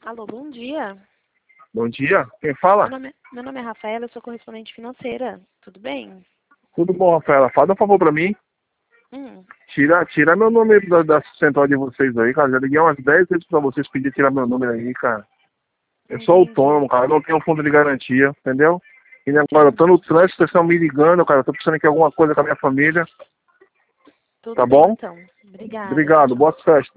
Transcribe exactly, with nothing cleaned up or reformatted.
Alô, bom dia. Bom dia, quem Meu fala? nome, meu nome é Rafaela, eu sou correspondente financeira. Tudo bem? Tudo bom, Rafaela? Faz um favor pra mim. Hum, Tira, tira meu número da, da central de vocês aí, cara. Já liguei umas dez vezes pra vocês pedir tirar meu número aí, cara. Eu sou entendi. autônomo, cara. Eu não tenho fundo de garantia, entendeu? E agora eu tô no Entendi. trânsito, vocês estão me ligando, cara. Eu tô precisando de alguma coisa com a minha família. Tudo Tá bem, bom? então. Obrigada. Tchau, Obrigado, tchau. boa festa.